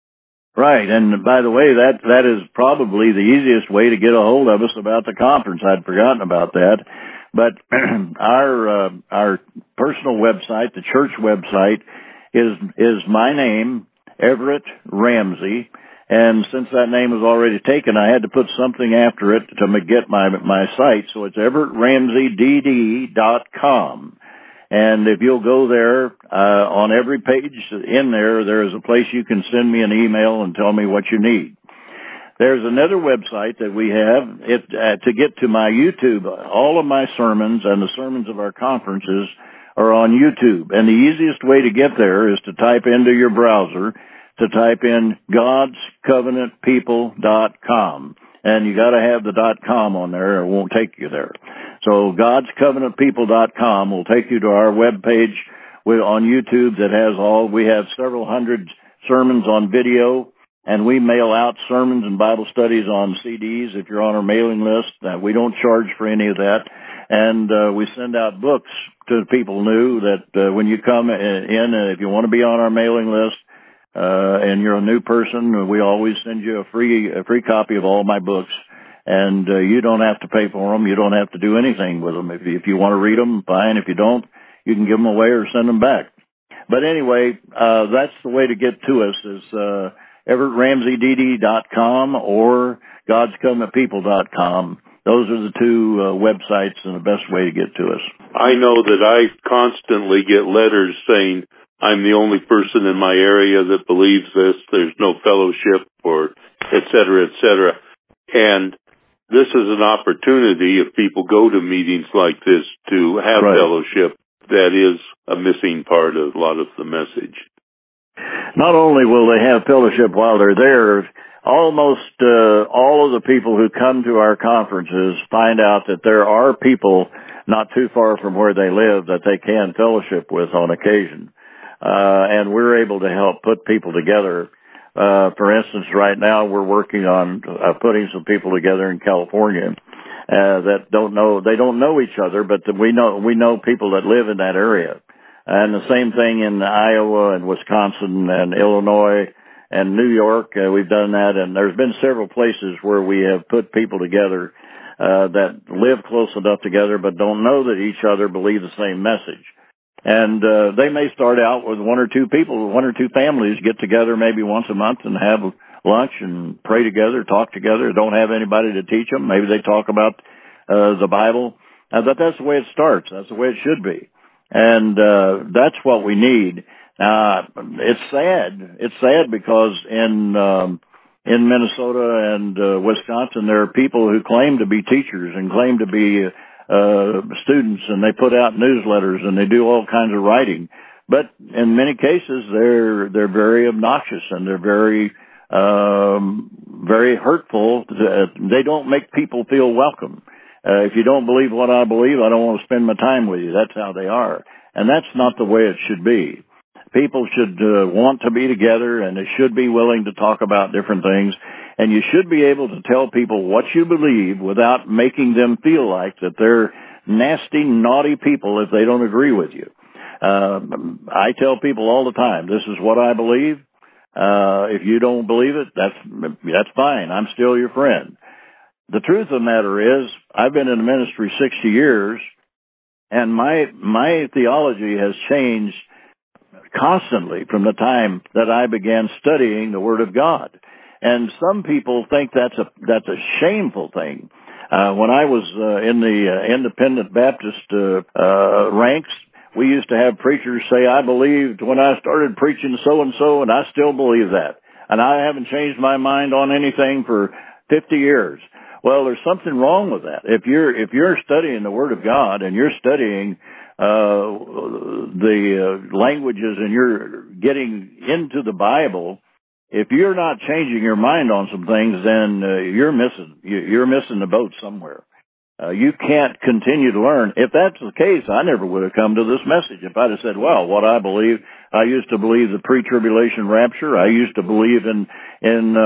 Right, and by the way, that that is probably the easiest way to get a hold of us about the conference. I'd forgotten about that. But our uh, our personal website, the church website, is is my name, Everett Ramsey, and since that name was already taken, I had to put something after it to get my my site. So it's everett ramsey d d dot com. And if you'll go there, uh, on every page in there, there is a place you can send me an email and tell me what you need. There's another website that we have it, uh, to get to my YouTube. All of my sermons and the sermons of our conferences are on YouTube. And the easiest way to get there is to type into your browser, to type in gods covenant people dot com. And you gotta have the .com on there or it won't take you there. So gods covenant people dot com will take you to our webpage on YouTube that has all, we have several hundred sermons on video, and we mail out sermons and Bible studies on C Ds if you're on our mailing list. Uh, we don't charge for any of that. And uh, we send out books to people new that uh, when you come in, uh, if you want to be on our mailing list, uh, and you're a new person, we always send you a free a free copy of all my books. And uh, you don't have to pay for them. You don't have to do anything with them. If you, if you want to read them, fine. If you don't, you can give them away or send them back. But anyway, uh, that's the way to get to us is uh, everett ramsey d d dot com or gods covenant people dot com. Those are the two uh, websites and the best way to get to us. I know that I constantly get letters saying I'm the only person in my area that believes this. There's no fellowship or et cetera, et cetera. And this is an opportunity, if people go to meetings like this, to have right. fellowship. That is a missing part of a lot of the message. Not only will they have fellowship while they're there, almost uh, all of the people who come to our conferences find out that there are people not too far from where they live that they can fellowship with on occasion. Uh, and we're able to help put people together. Uh, for instance, right now we're working on uh, putting some people together in California uh, that don't know, they don't know each other, but we know, we know people that live in that area. And the same thing in Iowa and Wisconsin and Illinois and New York. Uh, we've done that, and there's been several places where we have put people together uh, that live close enough together but don't know that each other believe the same message. And uh, they may start out with one or two people, one or two families get together maybe once a month and have lunch and pray together, talk together, don't have anybody to teach them. Maybe they talk about uh, the Bible. Uh, but that's the way it starts. That's the way it should be. And uh, that's what we need. Uh, it's sad. It's sad because in um, in Minnesota and uh, Wisconsin, there are people who claim to be teachers and claim to be uh, students, and they put out newsletters, and they do all kinds of writing. But in many cases, they're they're very obnoxious, and they're very um, very hurtful. They don't make people feel welcome. Uh, if you don't believe what I believe, I don't want to spend my time with you. That's how they are, and that's not the way it should be. People should uh, want to be together, and they should be willing to talk about different things. And you should be able to tell people what you believe without making them feel like that they're nasty, naughty people if they don't agree with you. Uh, I tell people all the time, this is what I believe. Uh, if you don't believe it, that's that's fine. I'm still your friend. The truth of the matter is, I've been in the ministry sixty years, and my my theology has changed constantly from the time that I began studying the Word of God. And some people think that's a that's a shameful thing. Uh, when I was uh, in the uh, Independent Baptist uh, uh, ranks, we used to have preachers say, I believed when I started preaching so-and-so, and I still believe that. And I haven't changed my mind on anything for fifty years. Well, there's something wrong with that. If you're if you're studying the Word of God and you're studying uh, the uh, languages and you're getting into the Bible, if you're not changing your mind on some things, then uh, you're missing you're missing the boat somewhere. Uh, you can't continue to learn. If that's the case, I never would have come to this message. If I'd have said, well, what I believe, I used to believe the pre-tribulation rapture. I used to believe in in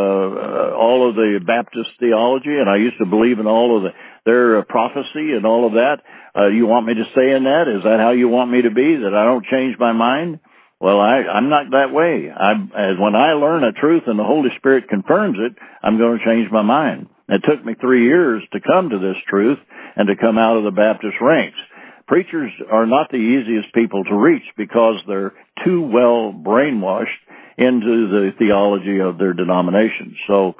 uh, all of the Baptist theology, and I used to believe in all of the, their uh, prophecy and all of that. Uh, you want me to stay in that? Is that how you want me to be, that I don't change my mind? Well, I, I'm not that way. I, as when I learn a truth and the Holy Spirit confirms it, I'm going to change my mind. It took me three years to come to this truth and to come out of the Baptist ranks. Preachers are not the easiest people to reach because they're too well brainwashed into the theology of their denomination. So,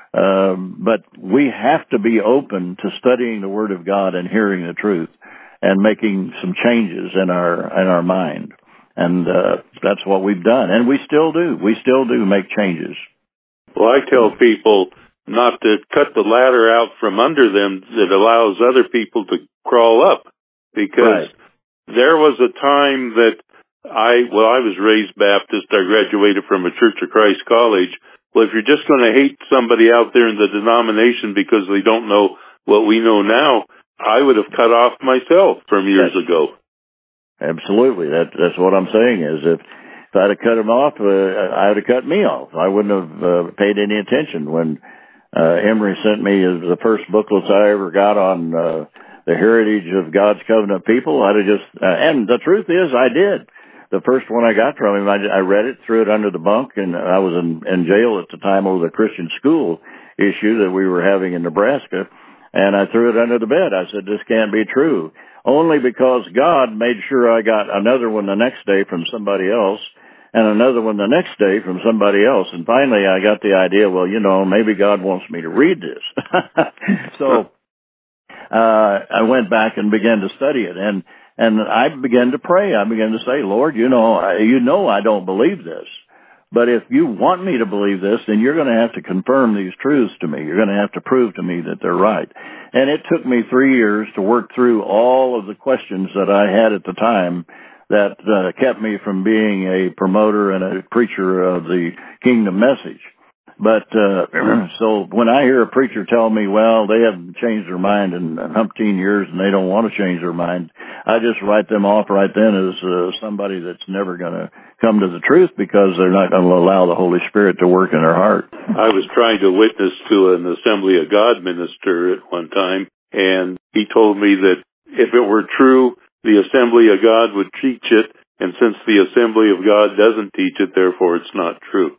um, but we have to be open to studying the Word of God and hearing the truth and making some changes in our in our mind. And uh, that's what we've done. And we still do. We still do make changes. Well, I tell people not to cut the ladder out from under them that allows other people to crawl up. Because right. There was a time that I, well, I was raised Baptist. I graduated from a Church of Christ college. Well, if you're just going to hate somebody out there in the denomination because they don't know what we know now, I would have cut off myself from years yes. ago. Absolutely. That, that's what I'm saying is if, if I'd have cut him off, uh, I would have cut me off. I wouldn't have uh, paid any attention. When uh, Emory sent me the first booklets I ever got on uh, the heritage of God's covenant people, I'd have just, uh, and the truth is I did. The first one I got from him, I, I read it, threw it under the bunk, and I was in, in jail at the time over the Christian school issue that we were having in Nebraska, and I threw it under the bed. I said, this can't be true. Only because God made sure I got another one the next day from somebody else and another one the next day from somebody else. And finally I got the idea, well, you know, maybe God wants me to read this. So uh I went back and began to study it. And and I began to pray. I began to say, Lord, you know, I, you know I don't believe this. But if you want me to believe this, then you're going to have to confirm these truths to me. You're going to have to prove to me that they're right. And it took me three years to work through all of the questions that I had at the time that uh, kept me from being a promoter and a preacher of the kingdom message. But uh, so when I hear a preacher tell me, well, they haven't changed their mind in umpteen years and they don't want to change their mind, I just write them off right then as uh, somebody that's never going to come to the truth because they're not going to allow the Holy Spirit to work in their heart. I was trying to witness to an Assembly of God minister at one time, and he told me that if it were true, the Assembly of God would teach it, and since the Assembly of God doesn't teach it, therefore it's not true.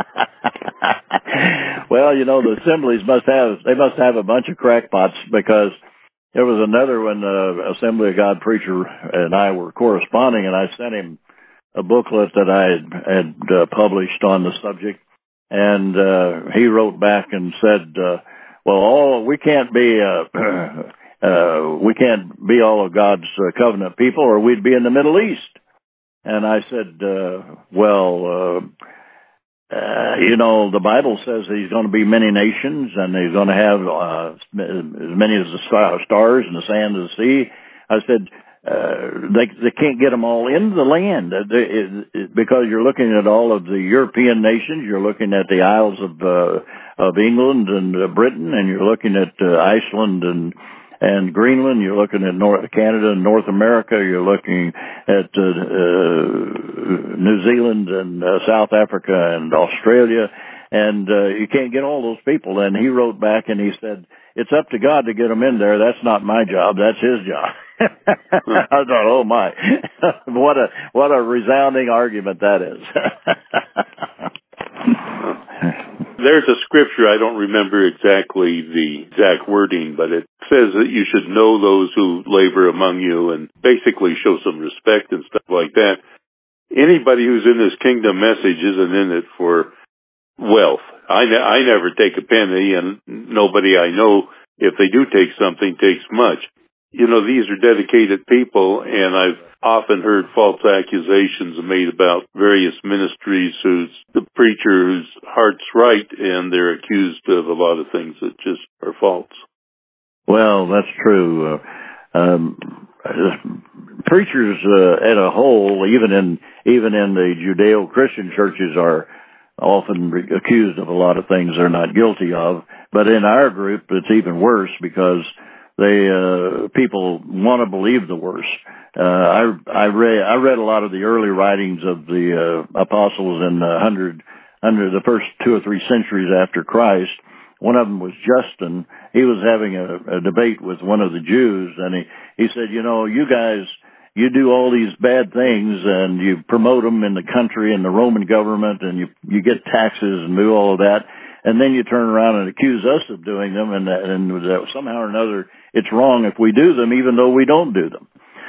Well, you know, the assemblies must have, they must have a bunch of crackpots because there was another one, uh, Assembly of God preacher and I were corresponding, and I sent him a booklet that I had, had uh, published on the subject, and uh, he wrote back and said, uh, well, all, we can't be, uh, uh, we can't be all of God's uh, covenant people or we'd be in the Middle East. And I said, uh, well, uh, uh, you know, the Bible says that he's going to be many nations, and he's going to have uh, as many as the stars and the sand of the sea. I said, uh, they they can't get them all into the land uh, they, it, it, because you're looking at all of the European nations, you're looking at the Isles of uh, of England and uh, Britain, and you're looking at uh, Iceland and and Greenland, you're looking at North Canada and North America, you're looking at uh, uh, New Zealand and uh, South Africa and Australia, and uh, you can't get all those people. And he wrote back and he said, it's up to God to get them in there. That's not my job. That's his job. I thought, oh my, what a what a resounding argument that is. There's a scripture, I don't remember exactly the exact wording, but it says that you should know those who labor among you and basically show some respect and stuff like that. Anybody who's in this kingdom message isn't in it for wealth. I, ne- I never take a penny, and nobody I know, if they do take something, takes much. You know, these are dedicated people, and I've often heard false accusations made about various ministries whose the preacher whose heart's right, and they're accused of a lot of things that just are false. Well, that's true. Uh, um, preachers uh, as a whole, even in even in the Judeo-Christian churches, are often accused of a lot of things they're not guilty of. But in our group, it's even worse because they uh, people want to believe the worst. Uh, I I read I read a lot of the early writings of the uh, apostles in the hundred under the first two or three centuries after Christ. One of them was Justin. He was having a, a debate with one of the Jews, and he he said, you know, you guys, you do all these bad things and you promote them in the country and the Roman government, and you you get taxes and do all of that, and then you turn around and accuse us of doing them, and and that somehow or another it's wrong if we do them, even though we don't do them.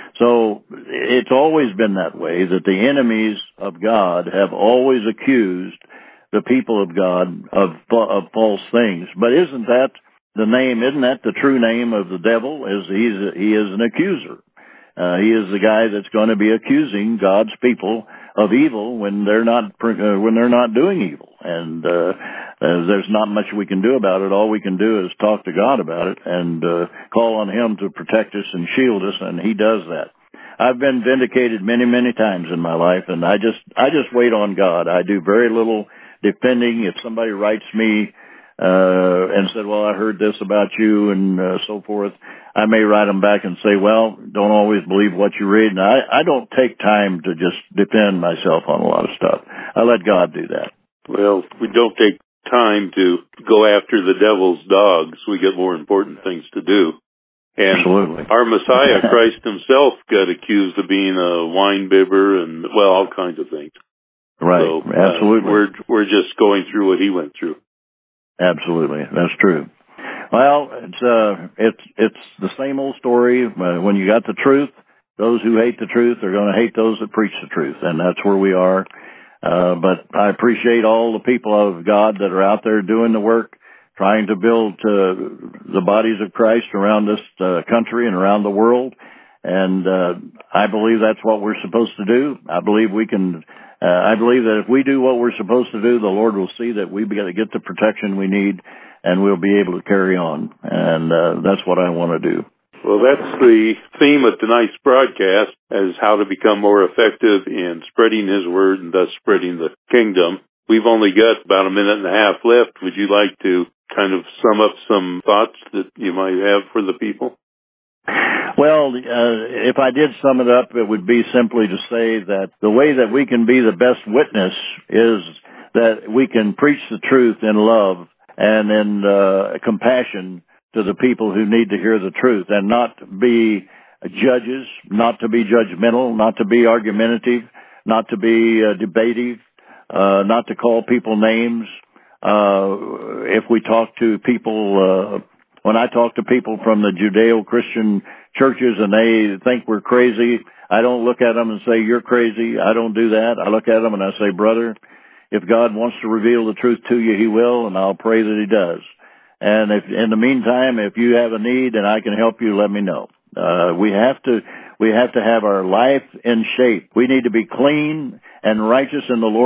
So it's always been that way, that the enemies of God have always accused the people of God of, of false things. But isn't that the name, isn't that the true name of the devil? Is he's a, he is an accuser. Uh, he is the guy that's going to be accusing God's people of evil when they're not uh, when they're not doing evil. And uh, uh, there's not much we can do about it. All we can do is talk to God about it and uh, call on Him to protect us and shield us, and He does that. I've been vindicated many, many times in my life, and I just I just wait on God. I do very little defending. If somebody writes me uh, and said, well, I heard this about you and uh, so forth, I may write them back and say, well, don't always believe what you read. And I, I don't take time to just defend myself on a lot of stuff. I let God do that. Well, we don't take time to go after the devil's dogs. We got more important things to do. And absolutely. Our Messiah, Christ himself, got accused of being a wine bibber and, well, all kinds of things. Right, so, absolutely. Uh, we're, we're just going through what he went through. Absolutely, that's true. Well, it's uh, it's it's the same old story. Uh, when you got the truth, those who hate the truth are going to hate those that preach the truth, and that's where we are. Uh, but I appreciate all the people of God that are out there doing the work, trying to build uh, the bodies of Christ around this uh, country and around the world. And uh, I believe that's what we're supposed to do. I believe we can. Uh, I believe that if we do what we're supposed to do, the Lord will see that we got to get the protection we need, and we'll be able to carry on. And uh, that's what I want to do. Well, that's the theme of tonight's broadcast, is how to become more effective in spreading His Word and thus spreading the kingdom. We've only got about a minute and a half left. Would you like to kind of sum up some thoughts that you might have for the people? Well, uh, if I did sum it up, it would be simply to say that the way that we can be the best witness is that we can preach the truth in love and in uh, compassion to the people who need to hear the truth, and not be judges, not to be judgmental, not to be argumentative, not to be uh, debative, uh, not to call people names. Uh, if we talk to people, uh, when I talk to people from the Judeo-Christian churches and they think we're crazy, I don't look at them and say, you're crazy. I don't do that. I look at them and I say, brother, if God wants to reveal the truth to you, He will, and I'll pray that He does. And if in the meantime, if you have a need and I can help you, let me know. Uh, we have to, we have to have our life in shape. We need to be clean and righteous in the Lord's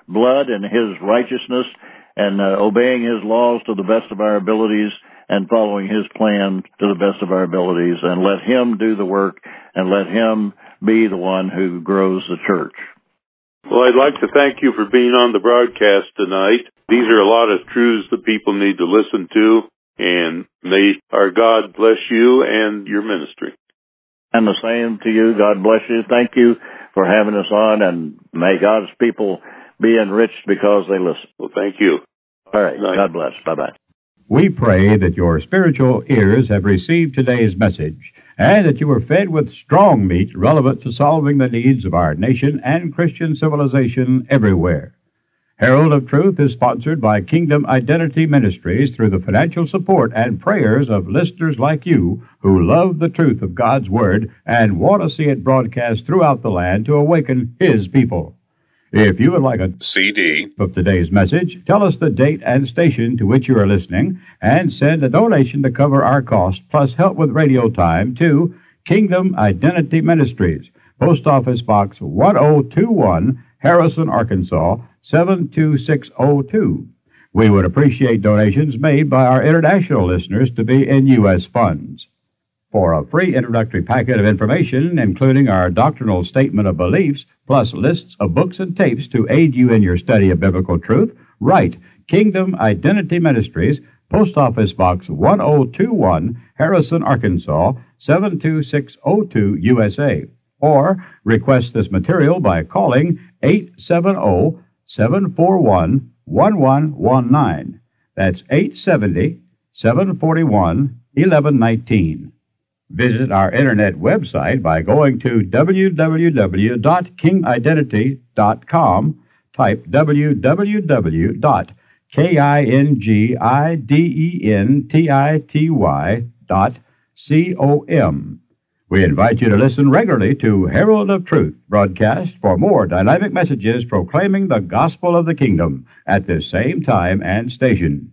blood and His righteousness and uh, obeying His laws to the best of our abilities and following His plan to the best of our abilities, and let Him do the work and let Him be the one who grows the church. Well, I'd like to thank you for being on the broadcast tonight. These are a lot of truths that people need to listen to, and may our God bless you and your ministry. And the same to you. God bless you. Thank you for having us on, and may God's people be enriched because they listen. Well, thank you. All right. Night. God bless. Bye-bye. We pray that your spiritual ears have received today's message, and that you were fed with strong meat relevant to solving the needs of our nation and Christian civilization everywhere. Herald of Truth is sponsored by Kingdom Identity Ministries through the financial support and prayers of listeners like you who love the truth of God's Word and want to see it broadcast throughout the land to awaken His people. If you would like a C D of today's message, tell us the date and station to which you are listening, and send a donation to cover our costs, plus help with radio time, to Kingdom Identity Ministries, Post Office Box one oh two one, Harrison, Arkansas, seven two six oh two. We would appreciate donations made by our international listeners to be in U S funds. For a free introductory packet of information, including our doctrinal statement of beliefs, plus lists of books and tapes to aid you in your study of biblical truth, write Kingdom Identity Ministries, Post Office Box one oh two one, Harrison, Arkansas, seven two six oh two, U S A. Or request this material by calling eight seven zero, seven four one, one one one nine. That's eight seven zero, seven four one, one one one nine. Visit our internet website by going to w w w dot king identity dot com. Type w w w dot king identity dot com. We invite you to listen regularly to Herald of Truth broadcast for more dynamic messages proclaiming the gospel of the kingdom at this same time and station.